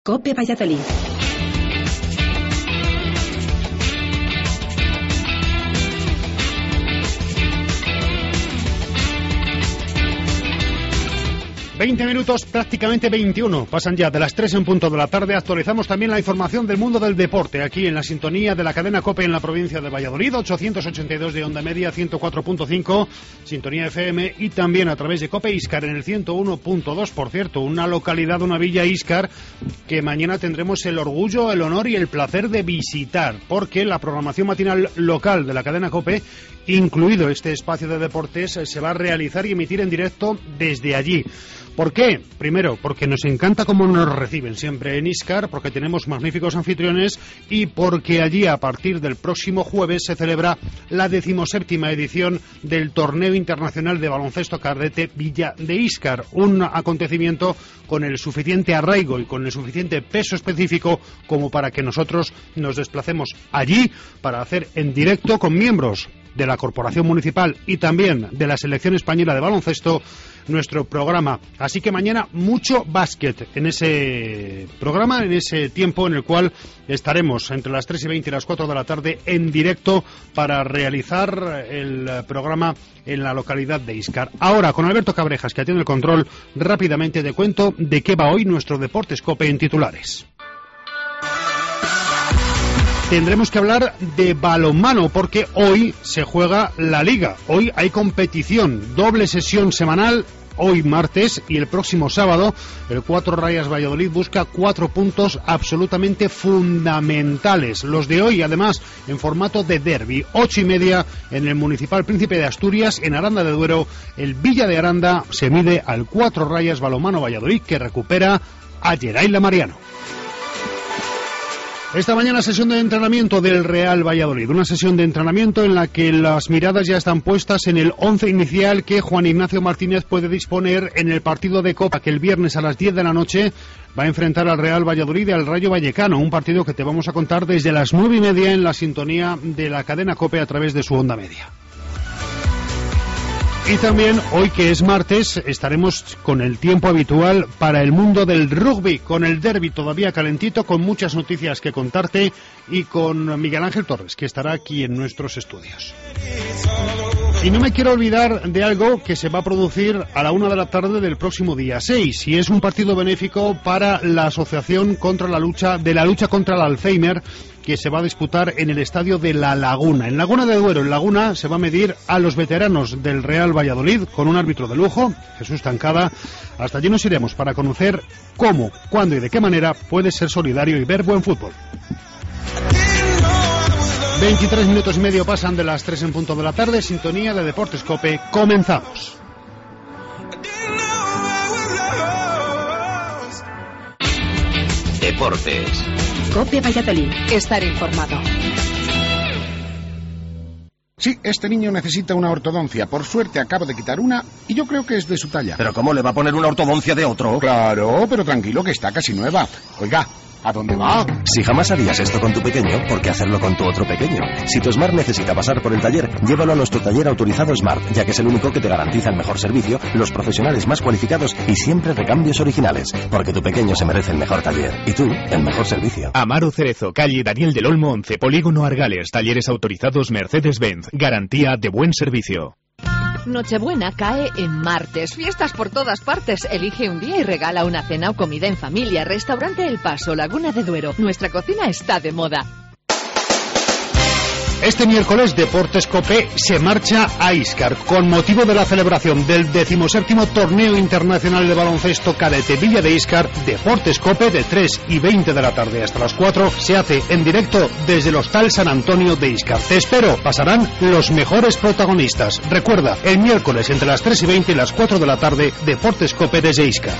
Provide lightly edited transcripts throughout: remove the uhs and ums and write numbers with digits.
COPE Valladolid. ...20 minutos, prácticamente 21... pasan ya de las 3 en punto de la tarde. Actualizamos también la información del mundo del deporte... aquí en la sintonía de la cadena COPE en la provincia de Valladolid... 882 de onda media, 104.5... sintonía FM... y también a través de COPE Íscar en el 101.2... Por cierto, una localidad, una villa Íscar... que mañana tendremos el orgullo, el honor y el placer de visitar... porque la programación matinal local de la cadena COPE... incluido este espacio de deportes... se va a realizar y emitir en directo desde allí. ¿Por qué? Primero, porque nos encanta cómo nos reciben siempre en Íscar, porque tenemos magníficos anfitriones y porque allí a partir del próximo jueves se celebra la 17ª edición del Torneo Internacional de Baloncesto Cadete Villa de Íscar, un acontecimiento con el suficiente arraigo y con el suficiente peso específico como para que nosotros nos desplacemos allí para hacer en directo con miembros de la Corporación Municipal y también de la Selección Española de Baloncesto nuestro programa. Así que mañana mucho básquet en ese programa, en ese tiempo en el cual estaremos entre las 3:20 y las 4 de la tarde en directo para realizar el programa en la localidad de Íscar. Ahora, con Alberto Cabrejas, que tiene el control, rápidamente te cuento de qué va hoy nuestro Deportes COPE en titulares. Tendremos que hablar de balonmano porque hoy se juega la Liga. Hoy hay competición, doble sesión semanal, hoy martes y el próximo sábado. El 4 Rayas Valladolid busca 4 puntos absolutamente fundamentales. Los de hoy, además, en formato de derbi. 8:30 en el Municipal Príncipe de Asturias, en Aranda de Duero. El Villa de Aranda se mide al 4 Rayas Balonmano Valladolid, que recupera a Yeraila Mariano. Esta mañana sesión de entrenamiento del Real Valladolid, una sesión de entrenamiento en la que las miradas ya están puestas en el 11 inicial que Juan Ignacio Martínez puede disponer en el partido de Copa que el viernes a las 10 de la noche va a enfrentar al Real Valladolid y al Rayo Vallecano, un partido que te vamos a contar desde las 9:30 en la sintonía de la cadena COPE a través de su onda media. Y también, hoy que es martes, estaremos con el tiempo habitual para el mundo del rugby, con el derbi todavía calentito, con muchas noticias que contarte y con Miguel Ángel Torres, que estará aquí en nuestros estudios. Y no me quiero olvidar de algo que se va a producir a la 1 de la tarde del próximo día 6, y es un partido benéfico para la Asociación contra la lucha contra el Alzheimer, que se va a disputar en el estadio de La Laguna. En Laguna de Duero, en Laguna, se va a medir a los veteranos del Real Valladolid con un árbitro de lujo, Jesús Tancada. Hasta allí nos iremos para conocer cómo, cuándo y de qué manera puedes ser solidario y ver buen fútbol. 23 minutos y medio pasan de las 3 en punto de la tarde, sintonía de Deportes COPE. Comenzamos. Deportes. COPE Valladolid. Estar informado. Sí, este niño necesita una ortodoncia. Por suerte acabo de quitar una y yo creo que es de su talla. ¿Pero cómo le va a poner una ortodoncia de otro? Claro, pero tranquilo que está casi nueva. Oiga, ¿a dónde va? Si jamás harías esto con tu pequeño, ¿por qué hacerlo con tu otro pequeño? Si tu Smart necesita pasar por el taller, llévalo a nuestro taller autorizado Smart, ya que es el único que te garantiza el mejor servicio, los profesionales más cualificados y siempre recambios originales. Porque tu pequeño se merece el mejor taller. Y tú, el mejor servicio. Amaro Cerezo, calle Daniel del Olmo 11, Polígono Argales, talleres autorizados Mercedes-Benz. Garantía de buen servicio. Nochebuena cae en martes. Fiestas por todas partes. Elige un día y regala una cena o comida en familia. Restaurante El Paso, Laguna de Duero. Nuestra cocina está de moda. Este miércoles Deportes COPE se marcha a Íscar con motivo de la celebración del 17º Torneo Internacional de Baloncesto Cadete Villa de Íscar. Deportes COPE de 3:20 de la tarde hasta las 4 se hace en directo desde el Hostal San Antonio de Íscar. Te espero, pasarán los mejores protagonistas. Recuerda, el miércoles entre las 3:20 y las 4 de la tarde, Deportes COPE desde Íscar.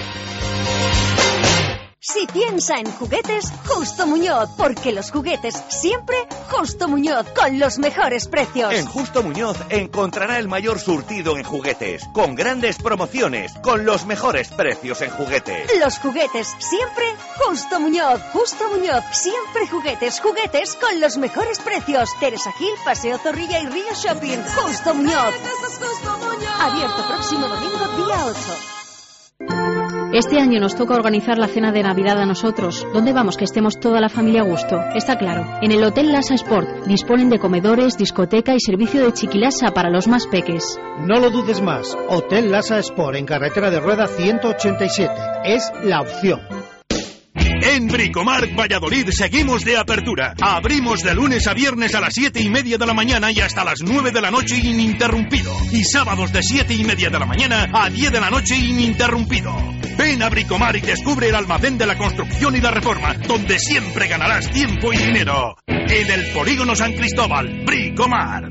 Si piensa en juguetes, Justo Muñoz, porque los juguetes siempre Justo Muñoz, con los mejores precios. En Justo Muñoz encontrará el mayor surtido en juguetes, con grandes promociones, con los mejores precios en juguetes. Los juguetes siempre Justo Muñoz. Justo Muñoz, siempre juguetes, juguetes con los mejores precios. Teresa Gil, Paseo Zorrilla y Río Shopping. Justo Muñoz. Abierto próximo domingo, día 8. Este año nos toca organizar la cena de Navidad a nosotros. ¿Dónde vamos? Que estemos toda la familia a gusto. Está claro. En el Hotel Lasa Sport disponen de comedores, discoteca y servicio de chiquilasa para los más peques. No lo dudes más. Hotel Lasa Sport en Carretera de Rueda 187. Es la opción. En Bricomark Valladolid seguimos de apertura. Abrimos de lunes a viernes a las 7:30 de la mañana y hasta las 9 de la noche ininterrumpido. Y sábados de 7:30 de la mañana a 10 de la noche ininterrumpido. Ven a Bricomark y descubre el almacén de la construcción y la reforma, donde siempre ganarás tiempo y dinero. En el Polígono San Cristóbal, Bricomark.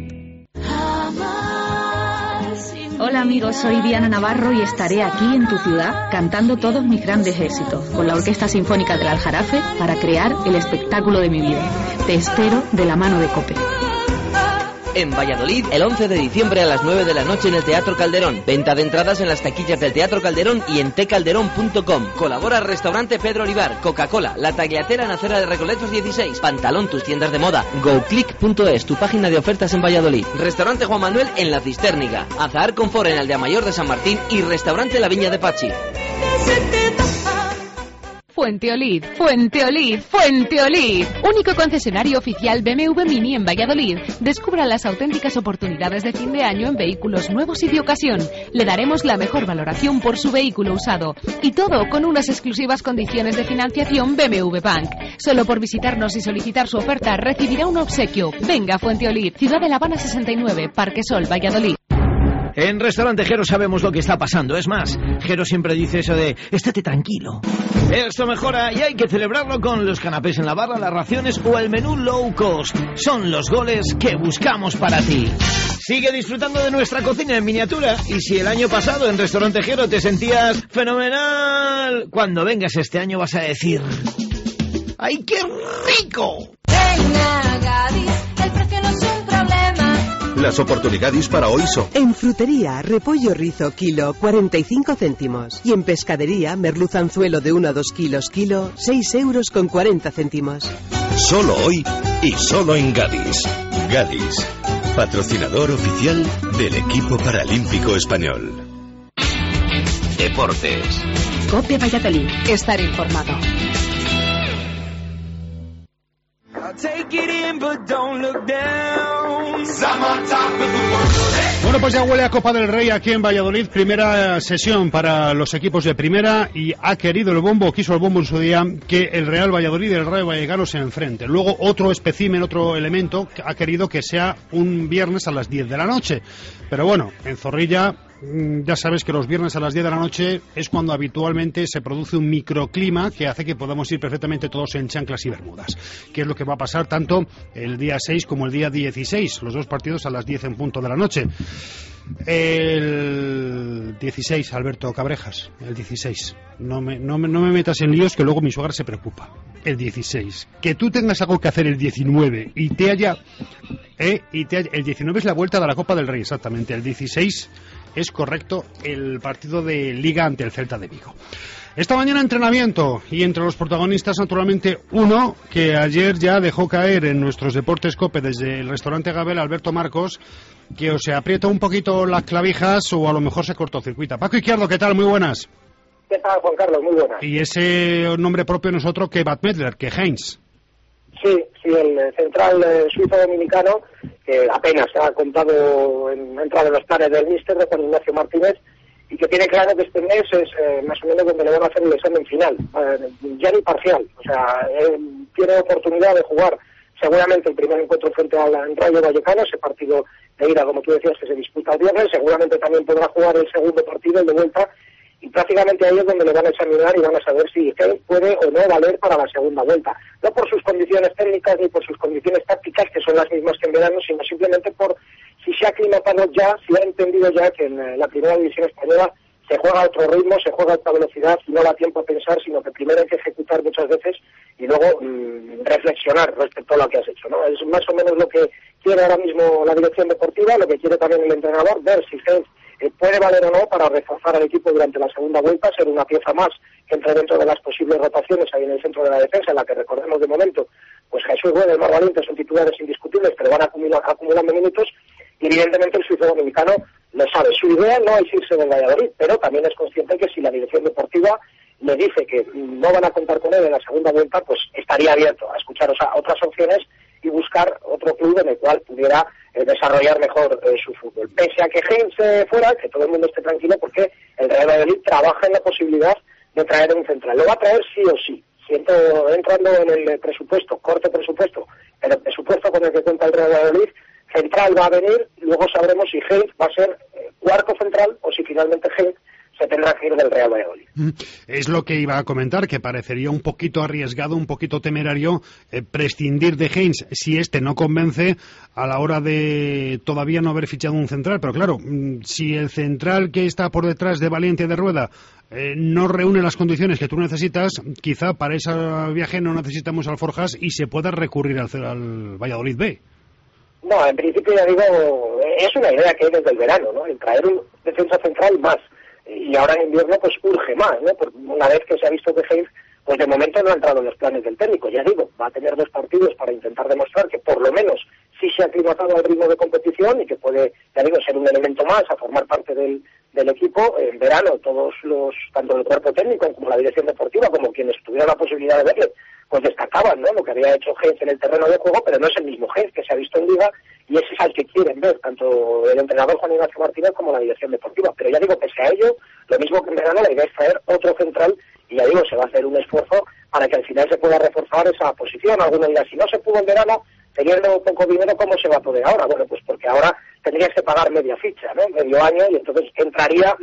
Hola amigos, soy Diana Navarro y estaré aquí en tu ciudad cantando todos mis grandes éxitos con la Orquesta Sinfónica del Aljarafe para crear el espectáculo de mi vida. Te espero de la mano de COPE. En Valladolid, el 11 de diciembre a las 9 de la noche en el Teatro Calderón. Venta de entradas en las taquillas del Teatro Calderón y en tcalderón.com. Colabora Restaurante Pedro Olivar, Coca-Cola, La Tagliatera en Acera de Recoletos 16, Pantalón, tus tiendas de moda, GoClick.es, tu página de ofertas en Valladolid. Restaurante Juan Manuel en La Cisterniga, Azahar Confort en Aldea Mayor de San Martín y Restaurante La Viña de Pachi. Fuenteolid, Fuenteolid, Fuenteolid. Único concesionario oficial BMW Mini en Valladolid. Descubra las auténticas oportunidades de fin de año en vehículos nuevos y de ocasión. Le daremos la mejor valoración por su vehículo usado. Y todo con unas exclusivas condiciones de financiación BMW Bank. Solo por visitarnos y solicitar su oferta recibirá un obsequio. Venga, Fuenteolid, Ciudad de La Habana 69, Parque Sol, Valladolid. En Restaurante Jero sabemos lo que está pasando. Es más, Jero siempre dice eso de estate tranquilo. Esto mejora y hay que celebrarlo con los canapés en la barra, las raciones o el menú low cost. Son los goles que buscamos para ti. Sigue disfrutando de nuestra cocina en miniatura. Y si el año pasado en Restaurante Jero te sentías fenomenal, cuando vengas este año vas a decir: ¡ay, qué rico! Ven a Gadis, el precio no es un problema. Las oportunidades para hoy son: en frutería, repollo rizo kilo 45 céntimos. Y en pescadería, merluza anzuelo de 1 a 2 kilos kilo 6 euros con 40 céntimos. Solo hoy y solo en Gadis. Gadis, patrocinador oficial del equipo paralímpico español. Deportes. COPE Valladolid. Estar informado. Bueno, pues ya huele a Copa del Rey aquí en Valladolid. Primera sesión para los equipos de primera y quiso el bombo en su día que el Real Valladolid y el Rayo Vallecano se enfrenten. Luego otro espécimen, otro elemento ha querido que sea un viernes a las 10 de la noche. Pero bueno, en Zorrilla ya sabes que los viernes a las 10 de la noche es cuando habitualmente se produce un microclima que hace que podamos ir perfectamente todos en chanclas y bermudas, que es lo que va a pasar tanto el día 6 como el día 16, los dos partidos a las 10 en punto de la noche. El 16, Alberto Cabrejas, el 16. No me metas en líos que luego mi suegra se preocupa. El 16. Que tú tengas algo que hacer el 19 y te haya... el 19 es la vuelta de la Copa del Rey, exactamente. El 16 es correcto el partido de Liga ante el Celta de Vigo. Esta mañana entrenamiento y entre los protagonistas naturalmente uno que ayer ya dejó caer en nuestros deportes COPE desde el restaurante Gabel, Alberto Marcos, que o se aprieta un poquito las clavijas o a lo mejor se cortocircuita. Paco Izquierdo, ¿qué tal? Muy buenas. ¿Qué tal, Juan Carlos? Muy buenas. Y ese nombre propio no es otro que Bad Medler, que Heinz. Sí, el central suizo-dominicano, que apenas se ha contado en entrada en los planes del míster de Juan Ignacio Martínez, y que tiene claro que este mes es más o menos donde le van a hacer el examen final, ya ni parcial. O sea, tiene oportunidad de jugar seguramente el primer encuentro frente al Rayo Vallecano, ese partido de ida, como tú decías, que se disputa el viernes. Seguramente también podrá jugar el segundo partido, el de vuelta, y prácticamente ahí es donde le van a examinar y van a saber si él puede o no valer para la segunda vuelta. No por sus condiciones técnicas ni por sus condiciones tácticas, que son las mismas que en verano, sino simplemente por si se ha aclimatado ya, si ha entendido ya que en la primera división española se juega a otro ritmo, se juega a otra velocidad y no da tiempo a pensar, sino que primero hay que ejecutar muchas veces y luego reflexionar respecto a lo que has hecho, ¿no? Es más o menos lo que quiere ahora mismo la dirección deportiva, lo que quiere también el entrenador, ver si puede valer o no para reforzar al equipo durante la segunda vuelta, ser una pieza más que entre dentro de las posibles rotaciones ahí en el centro de la defensa, en la que recordemos de momento, pues Jesús Rueda y Mar Valiente son titulares indiscutibles, pero van acumulando minutos, y evidentemente el suizo dominicano lo sabe. Su idea no es irse del Valladolid, pero también es consciente que si la dirección deportiva le dice que no van a contar con él en la segunda vuelta, pues estaría abierto a escuchar otras opciones y buscar otro club en el cual pudiera desarrollar mejor su fútbol. Pese a que Heinz fuera, que todo el mundo esté tranquilo, porque el Real Valladolid trabaja en la posibilidad de traer un central. Lo va a traer sí o sí. Entrando en el presupuesto, corto presupuesto, pero el presupuesto con el que cuenta el Real Valladolid, central va a venir, luego sabremos si Heinz va a ser cuarto central o si finalmente Heinz se tendrá que ir del Real Valladolid. Es lo que iba a comentar, que parecería un poquito arriesgado, un poquito temerario prescindir de Heinz si este no convence a la hora de todavía no haber fichado un central. Pero claro, si el central que está por detrás de Valiente de Rueda no reúne las condiciones que tú necesitas, quizá para ese viaje no necesitamos alforjas y se pueda recurrir al Valladolid B. No, en principio ya digo, es una idea que hay desde el verano, ¿no? El traer un defensa central más. Y ahora en invierno pues urge más, ¿no? Porque una vez que se ha visto que Heinz, pues de momento no ha entrado en los planes del técnico. Ya digo, va a tener 2 partidos para intentar demostrar que por lo menos sí se ha aclimatado al ritmo de competición y que puede, ya digo, ser un elemento más a formar parte del equipo. En verano todos tanto el cuerpo técnico como la dirección deportiva, como quienes tuvieron la posibilidad de verle, pues destacaban, ¿no?, lo que había hecho Heinz en el terreno de juego, pero no es el mismo Heinz que se ha visto en Liga, y ese es al que quieren ver tanto el entrenador Juan Ignacio Martínez como la dirección deportiva. Pero ya digo, pese a ello, lo mismo que en verano, la idea es traer otro central, y ya digo, se va a hacer un esfuerzo para que al final se pueda reforzar esa posición. Algunos dirán, si no se pudo en verano, teniendo poco dinero, ¿cómo se va a poder ahora? Bueno, pues porque ahora tendrías que pagar media ficha, ¿no?, medio año, y entonces habría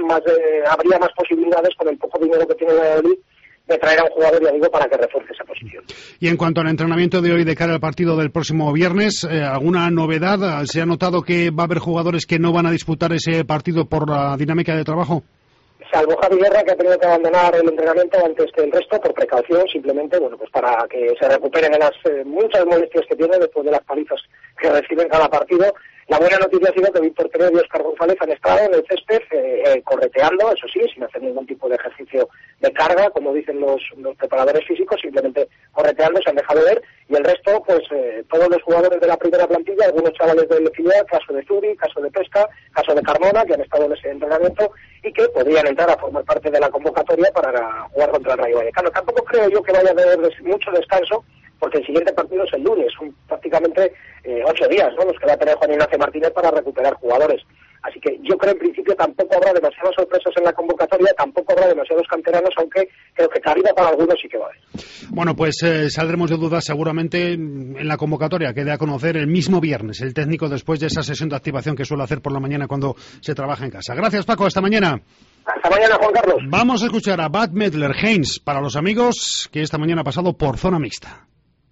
más posibilidades con el poco dinero que tiene el Valladolid de traer a un jugador, ya digo, para que refuerce esa posición. Y en cuanto al entrenamiento de hoy de cara al partido del próximo viernes, ¿alguna novedad? ¿Se ha notado que va a haber jugadores que no van a disputar ese partido por la dinámica de trabajo? Salvo Javi Guerra, que ha tenido que abandonar el entrenamiento antes que el resto, por precaución, simplemente, bueno, pues para que se recuperen en las muchas molestias que tiene después de las palizas que reciben cada partido. La buena noticia ha sido que Víctor Pérez y Óscar González han estado en el césped correteando, eso sí, sin hacer ningún tipo de ejercicio de carga, como dicen los preparadores físicos, simplemente correteando, se han dejado ver, y el resto, pues todos los jugadores de la primera plantilla, algunos chavales del filial, caso de Zuri, caso de Pesca, caso de Carmona, que han estado en ese entrenamiento y que podrían entrar a formar parte de la convocatoria para jugar contra el Rayo Vallecano. Tampoco creo yo que vaya a haber mucho descanso, porque el siguiente partido es el lunes, son prácticamente 8 días, ¿no?, los que va a tener Juan Ignacio Martínez para recuperar jugadores. Así que yo creo en principio tampoco habrá demasiadas sorpresas en la convocatoria, tampoco habrá demasiados canteranos, aunque creo que cabida para algunos sí que va a haber. Bueno, pues saldremos de dudas seguramente en la convocatoria, que dé a conocer el mismo viernes el técnico después de esa sesión de activación que suele hacer por la mañana cuando se trabaja en casa. Gracias, Paco, hasta mañana. Hasta mañana, Juan Carlos. Vamos a escuchar a Bad Medler Heinz para los amigos, que esta mañana ha pasado por zona mixta.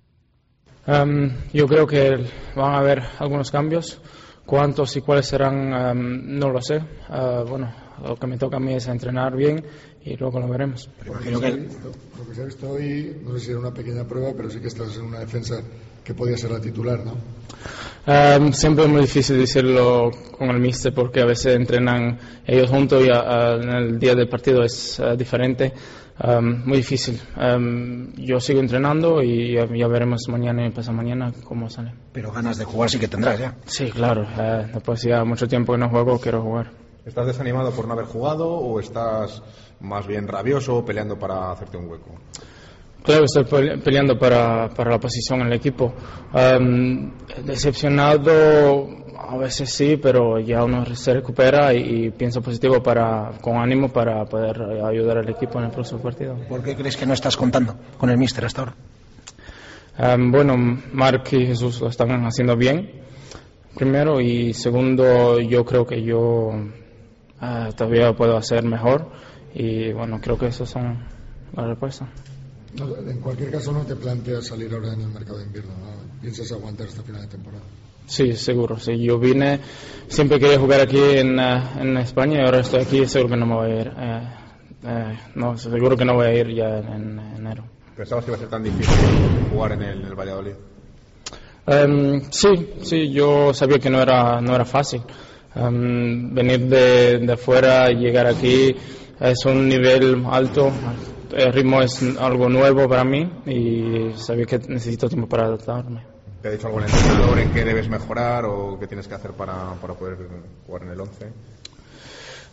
Yo creo que van a haber algunos cambios. Cuántos y cuáles serán, no lo sé. Bueno, lo que me toca a mí es entrenar bien y luego lo veremos. Lo que se ha visto hoy, no sé si era una pequeña prueba, pero sí que estás en una defensa que podía ser la titular, ¿no? Siempre es muy difícil decirlo con el míster porque a veces entrenan ellos juntos y en el día del partido es diferente. Muy difícil. Yo sigo entrenando y ya veremos mañana y pasado mañana cómo sale. Pero ganas de jugar sí que tendrás ya. Sí, claro. Después ya mucho tiempo que no juego, quiero jugar. ¿Estás desanimado por no haber jugado o estás más bien rabioso peleando para hacerte un hueco? Claro, estoy peleando para la posición en el equipo. Decepcionado a veces sí, pero ya uno se recupera y piensa positivo con ánimo para poder ayudar al equipo en el próximo partido. ¿Por qué crees que no estás contando con el míster hasta ahora? Bueno, Marc y Jesús lo están haciendo bien, primero, y segundo, yo creo que yo todavía puedo hacer mejor y bueno, creo que esas son las respuestas. En cualquier caso no te planteas salir ahora en el mercado de invierno, ¿no? ¿Piensas aguantar hasta final de temporada? Sí, seguro. Sí. Yo vine, siempre quería jugar aquí en España y ahora estoy aquí, seguro que no me voy a ir. Seguro que no voy a ir ya en enero. ¿Pensabas que iba a ser tan difícil jugar en el Valladolid? Sí, yo sabía que no era fácil. Venir de afuera y llegar aquí es un nivel alto. El ritmo es algo nuevo para mí y sabía que necesito tiempo para adaptarme. ¿Te ha dicho algún entrenador en qué debes mejorar o qué tienes que hacer para poder jugar en el 11?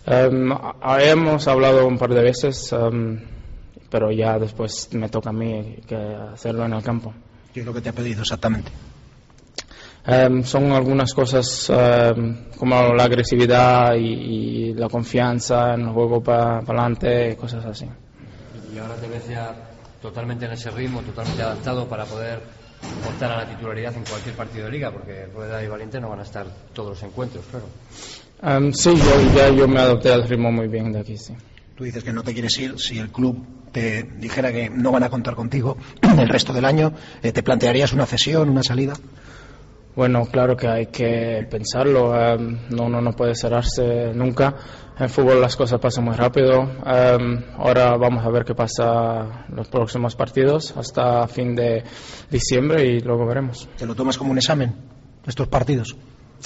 Hemos hablado un par de veces, pero ya después me toca a mí que hacerlo en el campo. ¿Qué es lo que te ha pedido exactamente? Son algunas cosas como la agresividad y la confianza en el juego para adelante, cosas así. Y ahora te ves ya totalmente en ese ritmo, totalmente adaptado para poder optar a la titularidad en cualquier partido de liga, porque Rueda y Valiente no van a estar todos los encuentros, claro. Sí, yo me adapté al ritmo muy bien de aquí, sí. Tú dices que no te quieres ir. Si el club te dijera que no van a contar contigo el resto del año, ¿te plantearías una cesión, una salida? Bueno, claro que hay que pensarlo. Uno no puede cerrarse nunca. En fútbol las cosas pasan muy rápido. Ahora vamos a ver qué pasa los próximos partidos hasta fin de diciembre y luego veremos. ¿Te lo tomas como un examen, estos partidos?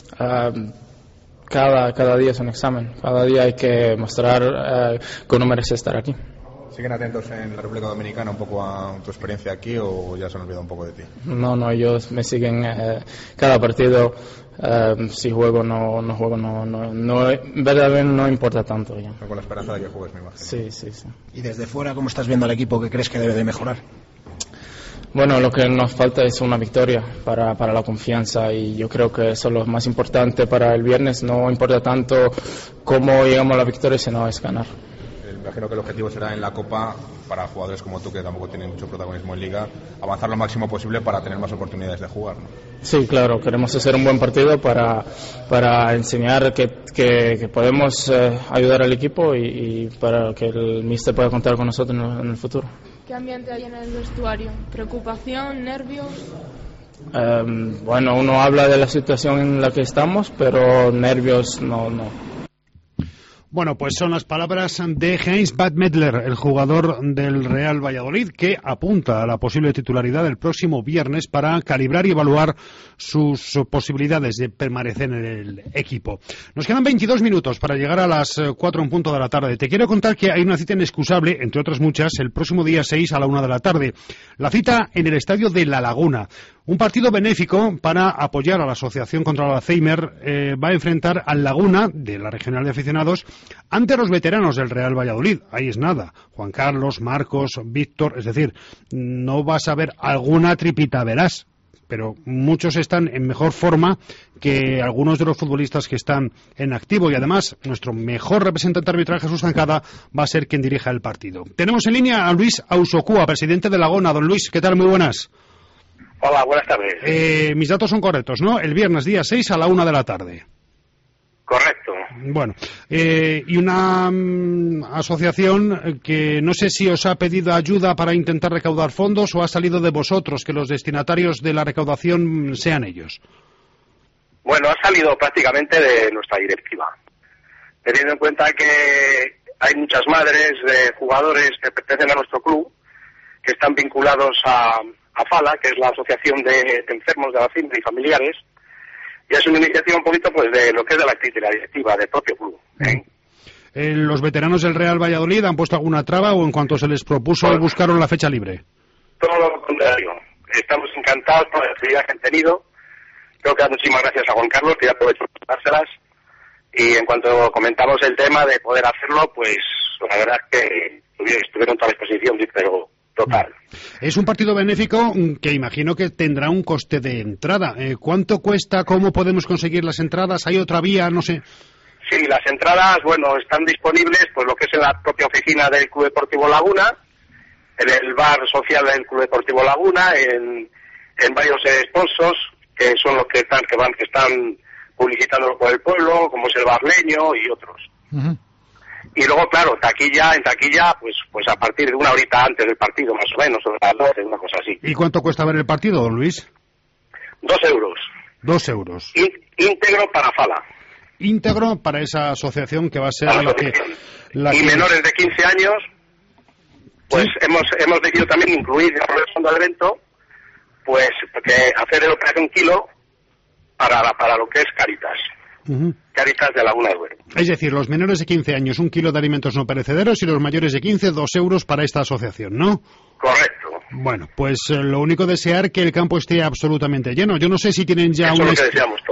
Cada día es un examen. Cada día hay que mostrar que uno merece estar aquí. ¿Siguen atentos en la República Dominicana un poco a tu experiencia aquí o ya se han olvidado un poco de ti? No, ellos me siguen cada partido. Si juego no juego, verdaderamente no importa tanto ya. Con la esperanza de que juegues, me imagino. Sí. ¿Y desde fuera cómo estás viendo al equipo? ¿Qué crees que debe de mejorar? Bueno, lo que nos falta es una victoria para la confianza y yo creo que eso es lo más importante para el viernes. No importa tanto cómo llegamos a la victoria, sino es ganar. Imagino que el objetivo será en la Copa, para jugadores como tú que tampoco tienen mucho protagonismo en Liga, avanzar lo máximo posible para tener más oportunidades de jugar, ¿no? Sí, claro, queremos hacer un buen partido para enseñar que podemos ayudar al equipo y para que el míster pueda contar con nosotros en el futuro. ¿Qué ambiente hay en el vestuario? ¿Preocupación, nervios? Bueno, uno habla de la situación en la que estamos, pero nervios no. Bueno, pues son las palabras de Heinz Badmedler, el jugador del Real Valladolid, que apunta a la posible titularidad el próximo viernes para calibrar y evaluar sus posibilidades de permanecer en el equipo. Nos quedan 22 minutos para llegar a las 4 en punto de la tarde. Te quiero contar que hay una cita inexcusable, entre otras muchas, el próximo día 6 a la 1 de la tarde. La cita en el estadio de La Laguna. Un partido benéfico para apoyar a la Asociación contra el Alzheimer va a enfrentar al Laguna, de la Regional de Aficionados, ante los veteranos del Real Valladolid. Ahí es nada. Juan Carlos, Marcos, Víctor, es decir, no vas a ver alguna tripita, verás. Pero muchos están en mejor forma que algunos de los futbolistas que están en activo. Y además, nuestro mejor representante arbitral, Jesús Zancada, va a ser quien dirija el partido. Tenemos en línea a Luis Ausocúa, presidente de Laguna. Don Luis, ¿qué tal? Muy buenas. Hola, buenas tardes. Mis datos son correctos, ¿no? El viernes día 6 a la 1 de la tarde. Correcto. Bueno, y una asociación que no sé si os ha pedido ayuda para intentar recaudar fondos o ha salido de vosotros, que los destinatarios de la recaudación sean ellos. Bueno, ha salido prácticamente de nuestra directiva, teniendo en cuenta que hay muchas madres de jugadores que pertenecen a nuestro club, que están vinculados a FALA, que es la Asociación de Enfermos de Alzheimer y Familiares, y es una iniciativa un poquito pues de lo que es de la directiva del propio club. ¿Los veteranos del Real Valladolid han puesto alguna traba o en cuanto se les propuso buscaron la fecha libre? Todo lo contrario. Estamos encantados por la actividad que han tenido. Creo que muchísimas gracias a Juan Carlos, que ya aprovecho para dárselas. Y en cuanto comentamos el tema de poder hacerlo, pues la verdad es que estuvieron a toda disposición, pero total. Es un partido benéfico que imagino que tendrá un coste de entrada. ¿Cuánto cuesta? ¿Cómo podemos conseguir las entradas? ¿Hay otra vía? No sé. Sí, las entradas, bueno, están disponibles, pues lo que es en la propia oficina del Club Deportivo Laguna, en el bar social del Club Deportivo Laguna, en varios sponsors, que son los que están publicitándolo por el pueblo, como es el Barleño y otros. Y luego, claro, en taquilla, pues a partir de una horita antes del partido, más o menos, sobre las 12, una cosa así. ¿Y cuánto cuesta ver el partido, don Luis? 2 euros. 2 euros. Íntegro para FALA. Íntegro para esa asociación que va a ser la que... menores de 15 años, pues ¿sí? hemos decidido también incluir en el fondo del evento, pues hacer el Operación Kilo para lo que es Cáritas. Cáritas de Laguna de Duero. Es decir, los menores de 15 años, 1 kilo de alimentos no perecederos, y los mayores de 15, 2 euros para esta asociación, ¿no? Correcto. Bueno, pues lo único desear que el campo esté absolutamente lleno. Yo no sé si tienen ya eso es lo que deseamos todos.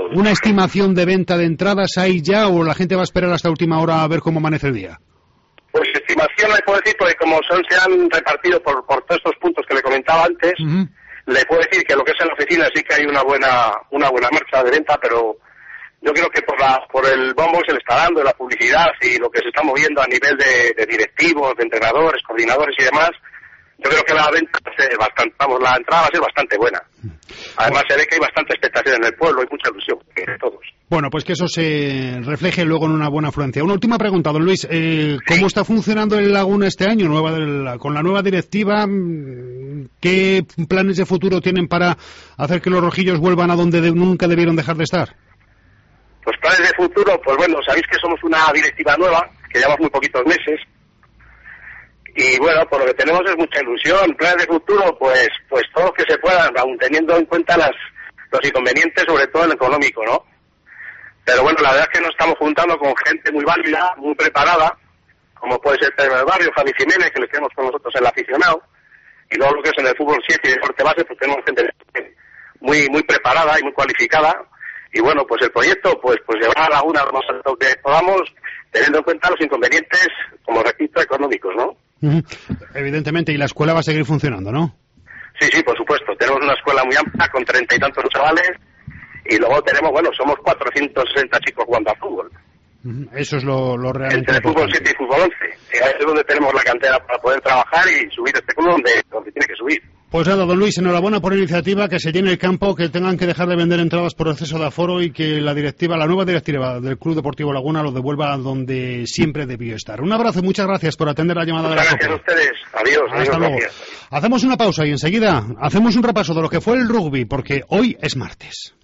¿Una estimación de venta de entradas hay ya o la gente va a esperar hasta última hora a ver cómo amanece el día? Pues estimación le puedo decir, porque como se han repartido por todos estos puntos que le comentaba antes, le puedo decir que lo que es en la oficina sí que hay una buena marcha de venta, pero yo creo que por el bombo que se le está dando, la publicidad y lo que se está moviendo a nivel de directivos, de entrenadores, coordinadores y demás, yo creo que la venta la entrada va a ser bastante buena. Además se ve que hay bastante expectación en el pueblo y mucha ilusión de todos. Bueno, pues que eso se refleje luego en una buena afluencia. Una última pregunta, don Luis. ¿Cómo está funcionando el Laguna este año con la nueva directiva? ¿Qué planes de futuro tienen para hacer que los rojillos vuelvan a donde nunca debieron dejar de estar? Pues planes de futuro, pues bueno, sabéis que somos una directiva nueva, que llevamos muy poquitos meses. Y bueno, por lo que tenemos es mucha ilusión. Planes de futuro, pues todo lo que se pueda, aun teniendo en cuenta los inconvenientes, sobre todo en lo económico, ¿no? Pero bueno, la verdad es que nos estamos juntando con gente muy válida, muy preparada, como puede ser Pedro del Barrio, Javi Jiménez, que le tenemos con nosotros en el aficionado, y luego lo que es en el fútbol 7 y deporte base, pues tenemos gente muy preparada y muy cualificada. Y bueno, pues el proyecto, pues llevar a Laguna lo más alto que podamos, teniendo en cuenta los inconvenientes, como repito, económicos, ¿no? Evidentemente, y la escuela va a seguir funcionando, ¿no? Sí, por supuesto. Tenemos una escuela muy amplia con 30 y tantos chavales y luego tenemos, somos 460 chicos jugando a fútbol. Eso es lo realmente entre fútbol 7 y fútbol 11. Es donde tenemos la cantera para poder trabajar y subir este club donde tiene que subir. Pues nada, don Luis, enhorabuena por la iniciativa, que se llene el campo, que tengan que dejar de vender entradas por exceso de aforo y que la nueva directiva del Club Deportivo Laguna lo devuelva a donde siempre debió estar. Un abrazo y muchas gracias por atender la llamada de la COPE. Gracias a ustedes. Adiós. Hasta luego. Gracias. Hacemos una pausa y enseguida hacemos un repaso de lo que fue el rugby, porque hoy es martes.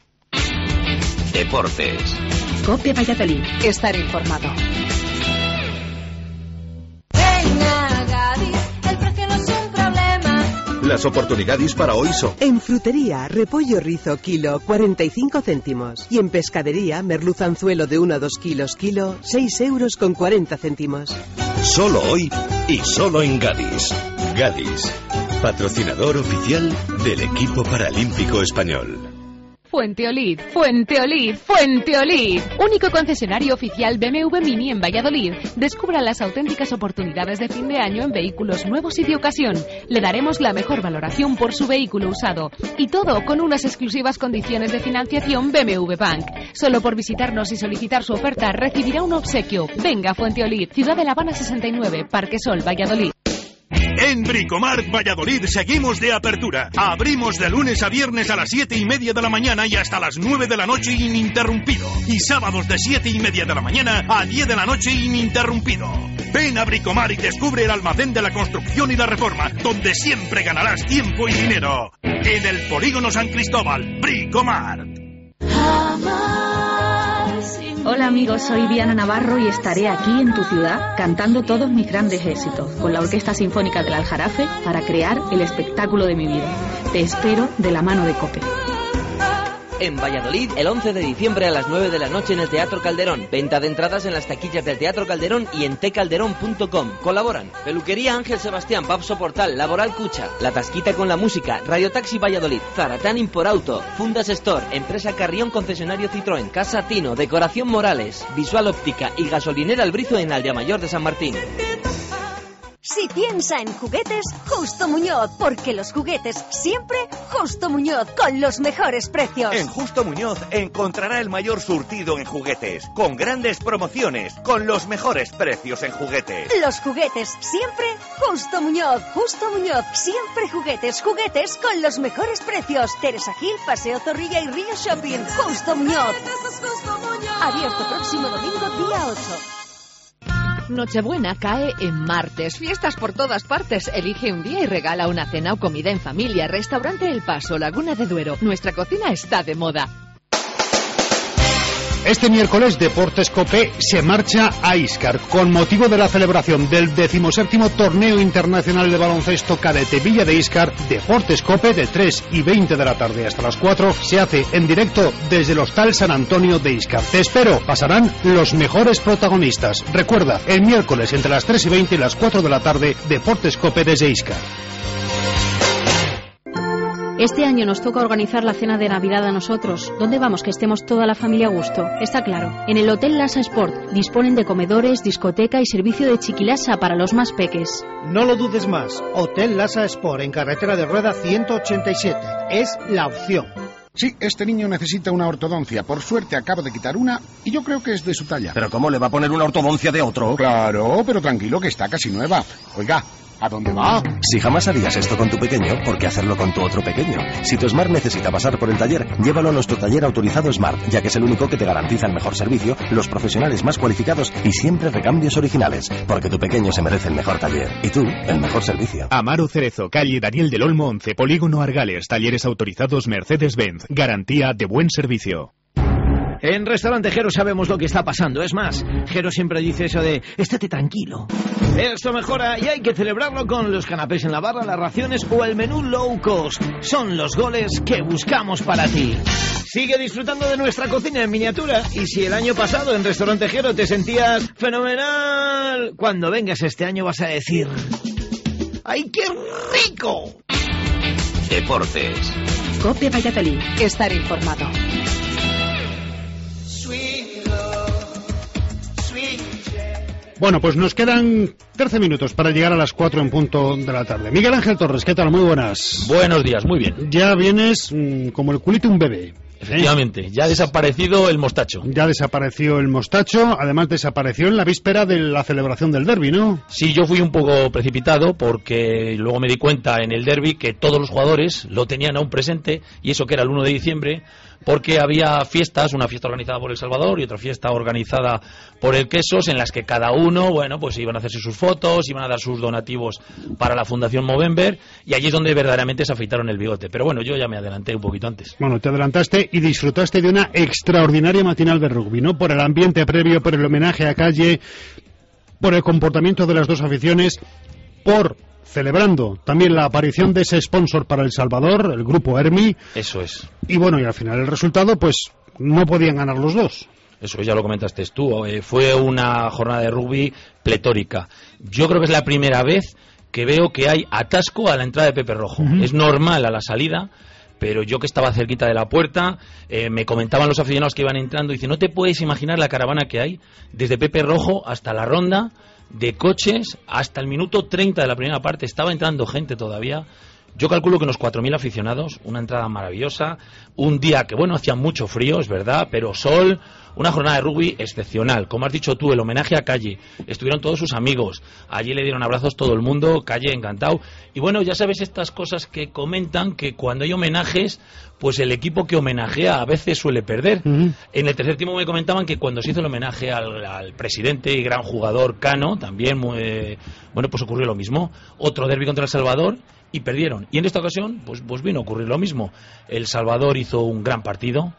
Deportes. COPE Valladolid. Estar informado. Las oportunidades para hoy son: en frutería, repollo rizo kilo 45 céntimos. Y en pescadería, merluza anzuelo de 1 a 2 kilos kilo 6,40 €. Solo hoy y solo en Gadis. Gadis, patrocinador oficial del equipo paralímpico español. Fuenteolid, Fuenteolid, Fuenteolid. Único concesionario oficial BMW Mini en Valladolid. Descubra las auténticas oportunidades de fin de año en vehículos nuevos y de ocasión. Le daremos la mejor valoración por su vehículo usado. Y todo con unas exclusivas condiciones de financiación BMW Bank. Solo por visitarnos y solicitar su oferta recibirá un obsequio. Venga, Fuenteolid, Ciudad de La Habana 69, Parque Sol, Valladolid. En Bricomark Valladolid seguimos de apertura. Abrimos de lunes a viernes a las 7:30 de la mañana y hasta las 9 de la noche ininterrumpido. Y sábados de 7:30 de la mañana a 10 de la noche ininterrumpido. Ven a Bricomark y descubre el almacén de la construcción y la reforma, donde siempre ganarás tiempo y dinero. En el Polígono San Cristóbal, Bricomark. Hola amigos, soy Viana Navarro y estaré aquí en tu ciudad cantando todos mis grandes éxitos con la Orquesta Sinfónica del Aljarafe para crear el espectáculo de mi vida. Te espero de la mano de COPE. En Valladolid, el 11 de diciembre a las 9 de la noche en el Teatro Calderón. Venta de entradas en las taquillas del Teatro Calderón y en tcalderón.com. Colaboran Peluquería Ángel Sebastián, Babso Portal, Laboral Cucha, La Tasquita con la Música, Radio Taxi Valladolid, Zaratán Imporauto, Fundas Store, Empresa Carrión Concesionario Citroën, Casa Tino, Decoración Morales, Visual Óptica y Gasolinera El Brizo en Aldea de San Martín. Si piensa en juguetes, Justo Muñoz, porque los juguetes siempre Justo Muñoz, con los mejores precios. En Justo Muñoz encontrará el mayor surtido en juguetes, con grandes promociones, con los mejores precios en juguetes. Los juguetes siempre Justo Muñoz, siempre juguetes con los mejores precios. Teresa Gil, Paseo Zorrilla y Río Shopping. Justo Muñoz. Abierto próximo domingo, día 8. Nochebuena cae en martes. Fiestas por todas partes. Elige un día y regala una cena o comida en familia. Restaurante El Paso, Laguna de Duero. Nuestra cocina está de moda. Este miércoles Deportes COPE se marcha a Íscar con motivo de la celebración del 17º Torneo Internacional de Baloncesto Cadete Villa de Íscar. Deportes COPE de 3:20 de la tarde hasta las 4 se hace en directo desde el Hostal San Antonio de Íscar. Te espero, pasarán los mejores protagonistas. Recuerda, el miércoles entre las 3:20 y las 4 de la tarde, Deportes COPE desde Íscar. Este año nos toca organizar la cena de Navidad a nosotros. ¿Dónde vamos que estemos toda la familia a gusto? Está claro. En el Hotel Lasa Sport disponen de comedores, discoteca y servicio de chiquilasa para los más peques. No lo dudes más. Hotel Lasa Sport en carretera de Rueda 187. Es la opción. Sí, este niño necesita una ortodoncia. Por suerte acabo de quitar una y yo creo que es de su talla. ¿Pero cómo le va a poner una ortodoncia de otro? Claro, pero tranquilo que está casi nueva. Oiga, ¿a dónde va? Si jamás harías esto con tu pequeño, ¿por qué hacerlo con tu otro pequeño? Si tu Smart necesita pasar por el taller, llévalo a nuestro taller autorizado Smart, ya que es el único que te garantiza el mejor servicio, los profesionales más cualificados y siempre recambios originales. Porque tu pequeño se merece el mejor taller y tú, el mejor servicio. Amaro Cerezo, calle Daniel del Olmo 11, Polígono Argales, talleres autorizados Mercedes-Benz, garantía de buen servicio. En Restaurante Jero sabemos lo que está pasando. Es más, Jero siempre dice eso de estate tranquilo. Esto mejora y hay que celebrarlo con los canapés en la barra, las raciones o el menú low cost. Son los goles que buscamos para ti. Sigue disfrutando de nuestra cocina en miniatura. Y si el año pasado en Restaurante Jero te sentías fenomenal, cuando vengas este año vas a decir: ¡ay, qué rico! Deportes. COPE Valladolid. Estar informado. Bueno, pues nos quedan 13 minutos para llegar a las 4 en punto de la tarde. Miguel Ángel Torres, ¿qué tal? Muy buenas. Buenos días, muy bien. Ya vienes como el culito de un bebé. Efectivamente, ya ha desaparecido el mostacho. Ya desapareció el mostacho, además desapareció en la víspera de la celebración del derbi, ¿no? Sí, yo fui un poco precipitado porque luego me di cuenta en el derbi que todos los jugadores lo tenían aún presente, y eso que era el 1 de diciembre, porque había fiestas, una fiesta organizada por El Salvador y otra fiesta organizada por el Quesos, en las que cada uno, bueno, pues iban a hacerse sus fotos, iban a dar sus donativos para la Fundación Movember, y allí es donde verdaderamente se afeitaron el bigote. Pero bueno, yo ya me adelanté un poquito antes. Bueno, te adelantaste y disfrutaste de una extraordinaria matinal de rugby, ¿no? Por el ambiente previo, por el homenaje a Calle, por el comportamiento de las dos aficiones, por celebrando también la aparición de ese sponsor para El Salvador, el grupo Hermi. Eso es. Y bueno, y al final el resultado, pues no podían ganar los dos. Eso ya lo comentaste tú. Fue una jornada de rugby pletórica. Yo creo que es la primera vez que veo que hay atasco a la entrada de Pepe Rojo. Es normal a la salida, pero yo que estaba cerquita de la puerta, me comentaban los aficionados que iban entrando, dice, no te puedes imaginar la caravana que hay desde Pepe Rojo hasta la ronda de coches hasta el minuto 30 de la primera parte. Estaba entrando gente todavía. Yo calculo que unos 4.000 aficionados, una entrada maravillosa, un día que, bueno, hacía mucho frío, es verdad, pero sol, una jornada de rugby excepcional. Como has dicho tú, el homenaje a Calle, estuvieron todos sus amigos, allí le dieron abrazos todo el mundo, Calle encantado. Y bueno, ya sabes estas cosas que comentan, que cuando hay homenajes, pues el equipo que homenajea a veces suele perder. En el tercer tiempo me comentaban que cuando se hizo el homenaje al presidente y gran jugador Cano, también, bueno, pues ocurrió lo mismo. Otro derbi contra El Salvador, y perdieron. Y en esta ocasión, pues vino a ocurrir lo mismo. El Salvador hizo un gran partido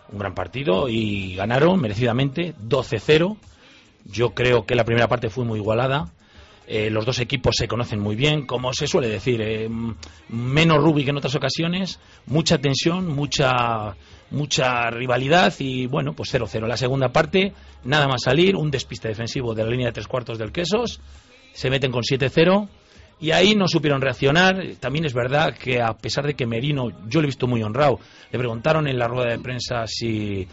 y ganaron merecidamente 12-0. Yo creo que la primera parte fue muy igualada. Los dos equipos se conocen muy bien, como se suele decir, menos rugby que en otras ocasiones, mucha tensión, mucha rivalidad y bueno, pues 0-0. La segunda parte, nada más salir, un despiste defensivo de la línea de 3/4 del Quesos, se meten con 7-0. Y ahí no supieron reaccionar. También es verdad que a pesar de que Merino, yo lo he visto muy honrado, le preguntaron en la rueda de prensa si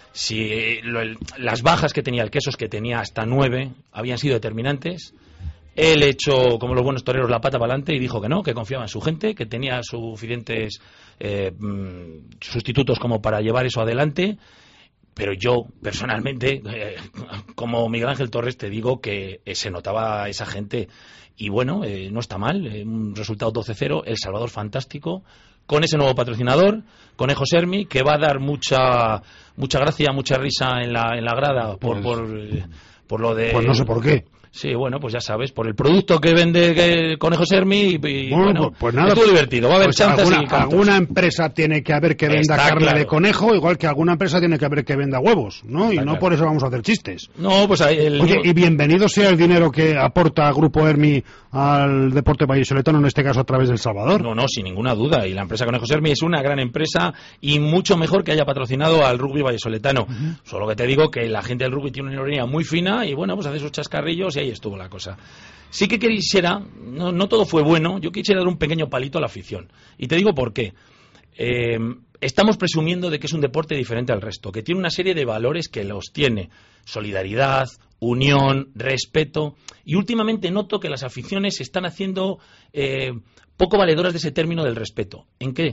las bajas que tenía el Quesos, que tenía hasta 9, habían sido determinantes. Él echó, como los buenos toreros, la pata para adelante y dijo que no, que confiaba en su gente, que tenía suficientes sustitutos como para llevar eso adelante. Pero yo, personalmente, como Miguel Ángel Torres, te digo que se notaba esa gente. Y bueno, no está mal, un resultado 12-0, El Salvador fantástico, con ese nuevo patrocinador, Conejos Hermi, que va a dar mucha gracia, mucha risa en la grada por lo de... Pues no sé por qué. Sí, bueno, pues ya sabes, por el producto que vende Conejos Hermi y bueno, pues nada, estuvo divertido, va a haber pues chantas y cantos. Alguna empresa tiene que haber que venda carne de conejo, igual que alguna empresa tiene que haber que venda huevos, ¿no? Y no por eso vamos a hacer chistes. No, pues ahí Oye, y bienvenido sea el dinero que aporta Grupo Hermi al deporte vallisoletano, en este caso a través del Salvador. No, sin ninguna duda, y la empresa Conejos Hermi es una gran empresa y mucho mejor que haya patrocinado al rugby vallisoletano. Solo que te digo que la gente del rugby tiene una ironía muy fina y bueno, pues hace sus chascarrillos y ahí estuvo la cosa. Sí que quisiera, no todo fue bueno, yo quisiera dar un pequeño palito a la afición. Y te digo por qué. Estamos presumiendo de que es un deporte diferente al resto, que tiene una serie de valores que los tiene: solidaridad, unión, respeto, y últimamente noto que las aficiones se están haciendo poco valedoras de ese término del respeto. ¿En qué?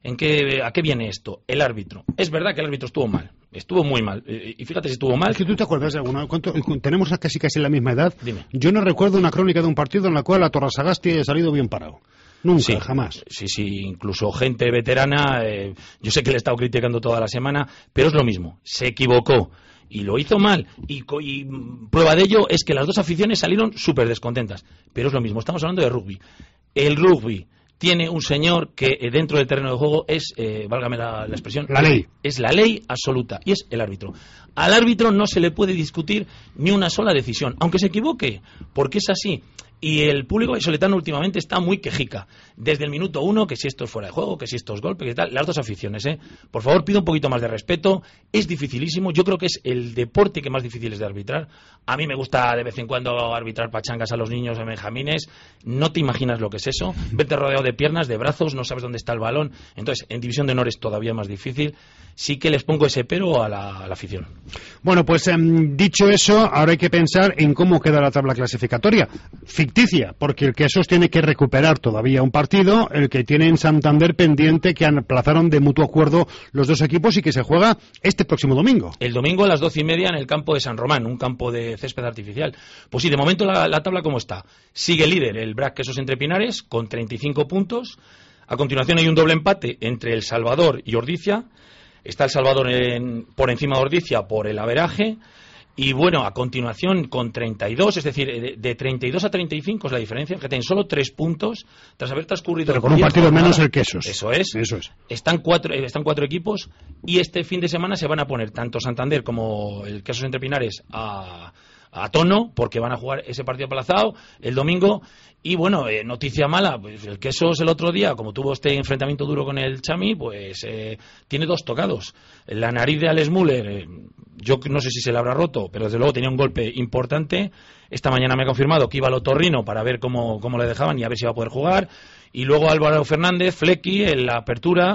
¿A qué viene esto? El árbitro. Es verdad que el árbitro estuvo mal, estuvo muy mal. Y fíjate si estuvo mal. Es que tú te acuerdas de alguna. Tenemos casi la misma edad. Dime. Yo no recuerdo una crónica de un partido en la cual a Torrasagasti haya salido bien parado. Nunca, sí, jamás. Sí, incluso gente veterana. Yo sé que le he estado criticando toda la semana, pero es lo mismo. Se equivocó y lo hizo mal. Y prueba de ello es que las dos aficiones salieron súper descontentas. Pero es lo mismo. Estamos hablando de rugby. El rugby tiene un señor que dentro del terreno de juego es, válgame la expresión, la ley. Es la ley absoluta, y es el árbitro. Al árbitro no se le puede discutir ni una sola decisión, aunque se equivoque, porque es así. Y el público vallisoletano últimamente está muy quejica. Desde el minuto 1, que si esto es fuera de juego, que si esto es golpe, que tal. Las dos aficiones, Por favor, pido un poquito más de respeto. Es dificilísimo. Yo creo que es el deporte que más difícil es de arbitrar. A mí me gusta de vez en cuando arbitrar pachangas a los niños de benjamines. No te imaginas lo que es eso. Vete rodeado de piernas, de brazos, no sabes dónde está el balón. Entonces, en división de honor es todavía más difícil. Sí que les pongo ese pero a la afición. Bueno, pues dicho eso, ahora hay que pensar en cómo queda la tabla clasificatoria. Ficticia, porque el Quesos tiene que recuperar todavía un partido, el que tiene en Santander pendiente, que aplazaron de mutuo acuerdo los dos equipos y que se juega este próximo domingo. El domingo a las 12:30 en el campo de San Román, un campo de césped artificial. Pues sí, de momento la tabla ¿cómo está? Sigue líder el BRAC Quesos Entre Pinares con 35 puntos. A continuación hay un doble empate entre El Salvador y Ordizia. Está El Salvador por encima de Ordizia por el averaje. Y bueno, a continuación con 32, es decir, de 32 a 35 es la diferencia, que tienen solo 3 puntos tras haber transcurrido. Pero con un partido menos el Quesos. Eso es. Están cuatro equipos y este fin de semana se van a poner tanto Santander como el Quesos Entre Pinares a tono, porque van a jugar ese partido aplazado el domingo. Y bueno, noticia mala, pues el Quesos el otro día, como tuvo este enfrentamiento duro con el Chami, pues tiene 2 tocados. La nariz de Alex Müller, yo no sé si se la habrá roto, pero desde luego tenía un golpe importante. Esta mañana me ha confirmado que iba al otorrino para ver cómo le dejaban y a ver si iba a poder jugar. Y luego Álvaro Fernández, Flecky, en la apertura,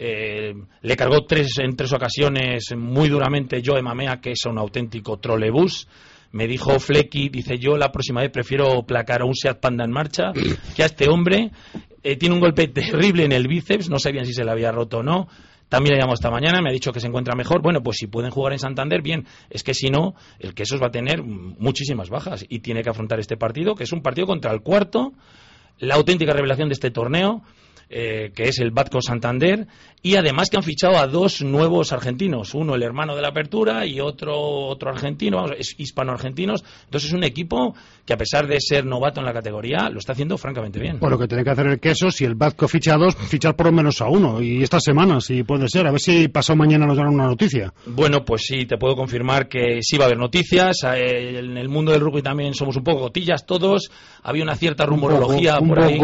le cargó en 3 ocasiones muy duramente Joe Mamea, que es un auténtico trolebús. Me dijo Flecky, dice, yo la próxima vez prefiero placar a un Seat Panda en marcha que a este hombre. Tiene un golpe terrible en el bíceps, no sabían si se le había roto o no. También le llamó esta mañana, me ha dicho que se encuentra mejor. Bueno, pues si pueden jugar en Santander, bien. Es que si no, el Quesos va a tener muchísimas bajas y tiene que afrontar este partido, que es un partido contra el cuarto, la auténtica revelación de este torneo, que es el Batco Santander, y además que han fichado a 2 nuevos argentinos, uno el hermano de la apertura y otro argentino, es hispano-argentinos. Entonces es un equipo que, a pesar de ser novato en la categoría, lo está haciendo francamente bien. Pues lo que tiene que hacer el Quesos, si el Batco ficha a 2, fichar por lo menos a 1, y esta semana, si puede ser, a ver si pasado mañana nos dan una noticia. Bueno, pues sí, te puedo confirmar que sí va a haber noticias. En el mundo del rugby también somos un poco gotillas todos, había una cierta rumorología por ahí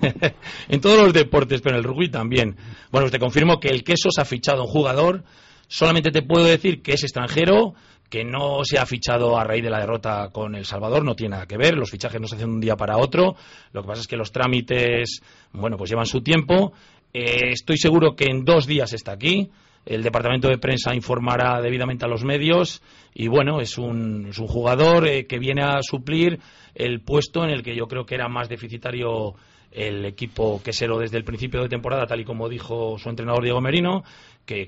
en todos los deportes, pero en el rugby también. Bueno, pues te confirmo que el Quesos ha fichado a un jugador. Solamente te puedo decir que es extranjero, que no se ha fichado a raíz de la derrota con El Salvador, no tiene nada que ver, los fichajes no se hacen de un día para otro. Lo que pasa es que los trámites, bueno, pues llevan su tiempo. Estoy seguro que en 2 días está aquí. El departamento de prensa informará debidamente a los medios. Y bueno, es un jugador que viene a suplir el puesto en el que yo creo que era más deficitario el equipo quesero desde el principio de temporada, tal y como dijo su entrenador Diego Merino, que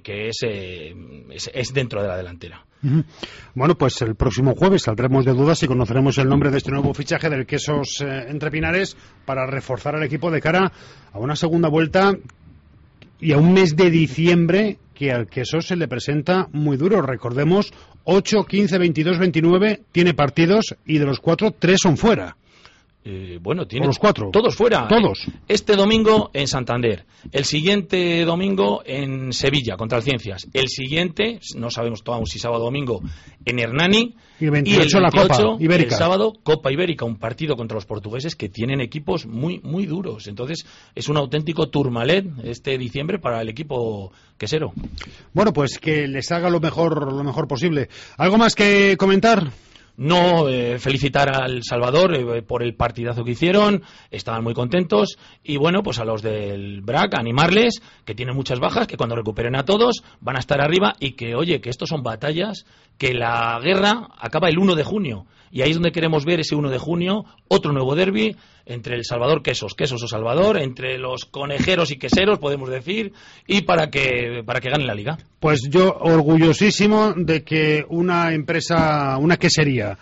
es dentro de la delantera. Bueno, pues el próximo jueves saldremos de dudas y conoceremos el nombre de este nuevo fichaje del Quesos Entre Pinares para reforzar al equipo de cara a una segunda vuelta y a un mes de diciembre que al Quesos se le presenta muy duro. Recordemos, 8, 15, 22, 29 tiene partidos y de los 4, 3 son fuera. Bueno, tiene los 4. Todos fuera. Todos. Este domingo en Santander. El siguiente domingo en Sevilla, contra el Ciencias. El siguiente, no sabemos aún si sábado o domingo, en Hernani. Y el 28 la Copa Ibérica. El sábado, Copa Ibérica, un partido contra los portugueses que tienen equipos muy, muy duros. Entonces, es un auténtico tourmalet este diciembre para el equipo quesero. Bueno, pues que les haga lo mejor posible. ¿Algo más que comentar? No, felicitar al Salvador por el partidazo que hicieron, estaban muy contentos, y bueno, pues a los del BRAC animarles, que tienen muchas bajas, que cuando recuperen a todos van a estar arriba, y que oye, que estos son batallas, que la guerra acaba el 1 de junio, y ahí es donde queremos ver ese 1 de junio, otro nuevo derbi entre el Salvador Quesos o Salvador, entre los conejeros y queseros, podemos decir, y para que gane la liga. Pues yo orgullosísimo de que una empresa, una quesería,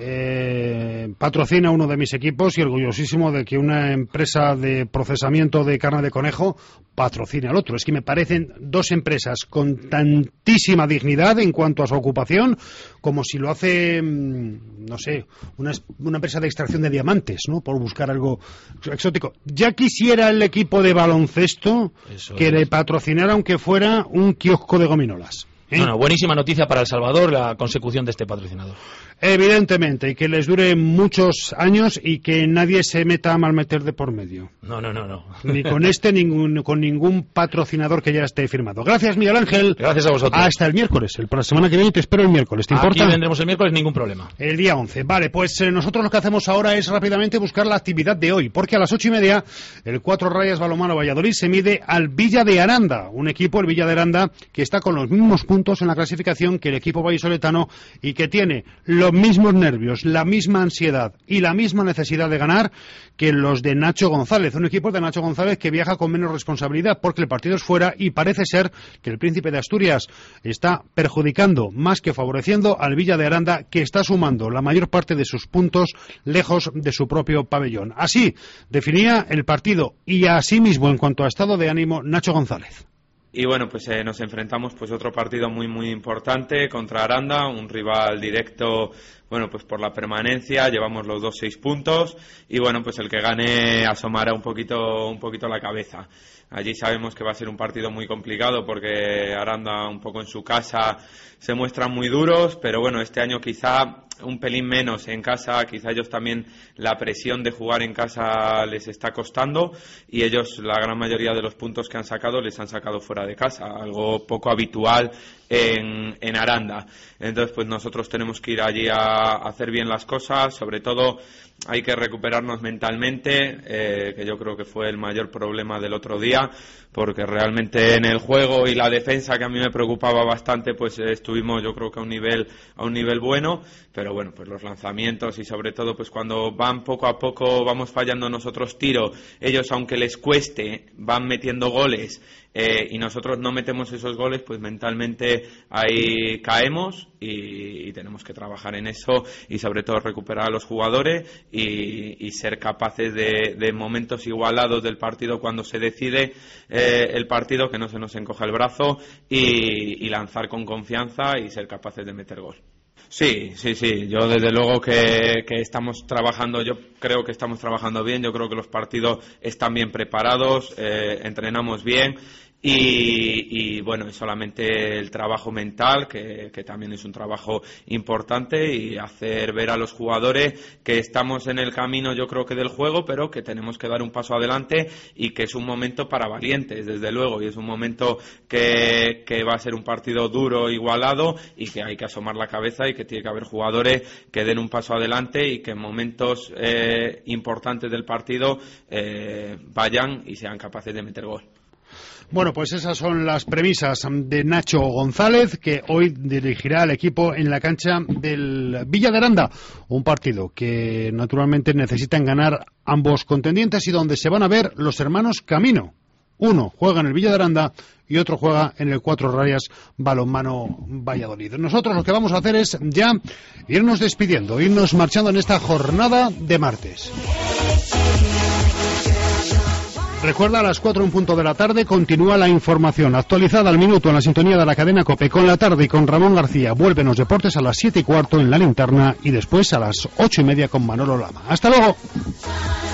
patrocina uno de mis equipos, y orgullosísimo de que una empresa de procesamiento de carne de conejo patrocine al otro. Es que me parecen dos empresas con tantísima dignidad en cuanto a su ocupación, como si lo hace, no sé, una empresa de extracción de diamantes, ¿no? Por buscar algo exótico. Ya quisiera el equipo de baloncesto que le patrocinara, aunque fuera un kiosco de gominolas. Bueno, buenísima noticia para El Salvador la consecución de este patrocinador. Evidentemente, y que les dure muchos años y que nadie se meta a malmeter de por medio. No. Ni con con ningún patrocinador que ya esté firmado. Gracias, Miguel Ángel. Gracias a vosotros. Hasta el miércoles. La semana que viene te espero el miércoles. ¿Te importa? Aquí vendremos el miércoles, ningún problema. El día 11. Vale, pues nosotros lo que hacemos ahora es rápidamente buscar la actividad de hoy, porque a las 8:30 el 4 Rayas Balonmano Valladolid se mide al Villa de Aranda, un equipo, el Villa de Aranda, que está con los mismos puntos en la clasificación que el equipo vallisoletano y que tiene los mismos nervios, la misma ansiedad y la misma necesidad de ganar que los de Nacho González, un equipo de Nacho González que viaja con menos responsabilidad porque el partido es fuera, y parece ser que el Príncipe de Asturias está perjudicando más que favoreciendo al Villa de Aranda, que está sumando la mayor parte de sus puntos lejos de su propio pabellón. Así definía el partido, y así mismo en cuanto a estado de ánimo, Nacho González. Y bueno, pues nos enfrentamos pues otro partido muy importante contra Aranda, un rival directo, bueno, pues por la permanencia, llevamos los 6 puntos, y bueno, pues el que gane asomará un poquito la cabeza. Allí sabemos que va a ser un partido muy complicado porque Aranda, un poco en su casa, se muestran muy duros, pero bueno, este año quizá un pelín menos en casa, quizá ellos también la presión de jugar en casa les está costando, y ellos la gran mayoría de los puntos que han sacado les han sacado fuera de casa, algo poco habitual en Aranda. Entonces pues nosotros tenemos que ir allí a hacer bien las cosas, sobre todo hay que recuperarnos mentalmente, que yo creo que fue el mayor problema del otro día, porque realmente en el juego y la defensa, que a mí me preocupaba bastante, pues estuvimos yo creo que a un nivel bueno, pero bueno, pues los lanzamientos y sobre todo pues cuando van poco a poco, vamos fallando nosotros tiro, ellos aunque les cueste van metiendo goles, y nosotros no metemos esos goles, pues mentalmente ahí caemos, y tenemos que trabajar en eso y sobre todo recuperar a los jugadores y ser capaces de momentos igualados del partido cuando se decide el partido, que no se nos encoja el brazo, y lanzar con confianza y ser capaces de meter gol. Sí, yo desde luego que estamos trabajando, yo creo que estamos trabajando bien, yo creo que los partidos están bien preparados, entrenamos bien, y bueno, solamente el trabajo mental, que también es un trabajo importante, y hacer ver a los jugadores que estamos en el camino, yo creo que del juego, pero que tenemos que dar un paso adelante, y que es un momento para valientes, desde luego, y es un momento que va a ser un partido duro, igualado, y que hay que asomar la cabeza, y que tiene que haber jugadores que den un paso adelante, y que en momentos importantes del partido vayan y sean capaces de meter gol. Bueno, pues esas son las premisas de Nacho González, que hoy dirigirá al equipo en la cancha del Villa de Aranda, un partido que naturalmente necesitan ganar ambos contendientes y donde se van a ver los hermanos Camino. Uno juega en el Villa de Aranda y otro juega en el 4 Rayas Balonmano Valladolid. Nosotros lo que vamos a hacer es ya irnos despidiendo, irnos marchando en esta jornada de martes. Recuerda, a las 4 en punto de la tarde continúa la información actualizada al minuto en la sintonía de la cadena COPE con la tarde y con Ramón García. Vuelven los deportes a las 7:15 en La Linterna, y después a las 8:30 con Manolo Lama. ¡Hasta luego!